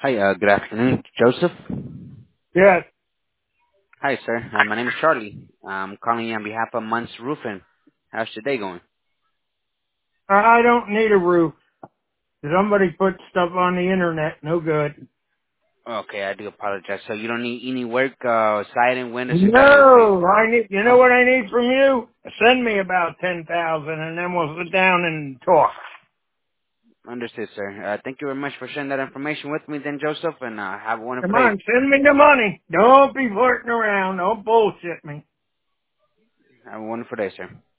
Hi, good afternoon, Joseph. Yes. Hi, sir. My name is Charlie. I'm calling you on behalf of Months Roofing. How's your day going? I don't need a roof. Somebody put stuff on the internet. No good. Okay, I do apologize. So you don't need any work, siding, windows, or gutters replaced? No, I need, you know Oh, what I need from you? Send me about 10,000 and then we'll sit down and talk. understood, sir. Thank you very much for sharing that information with me then, Joseph, and have a wonderful Come day. on, send me the money. Don't be flirting around. Don't bullshit me. Have a wonderful day, sir.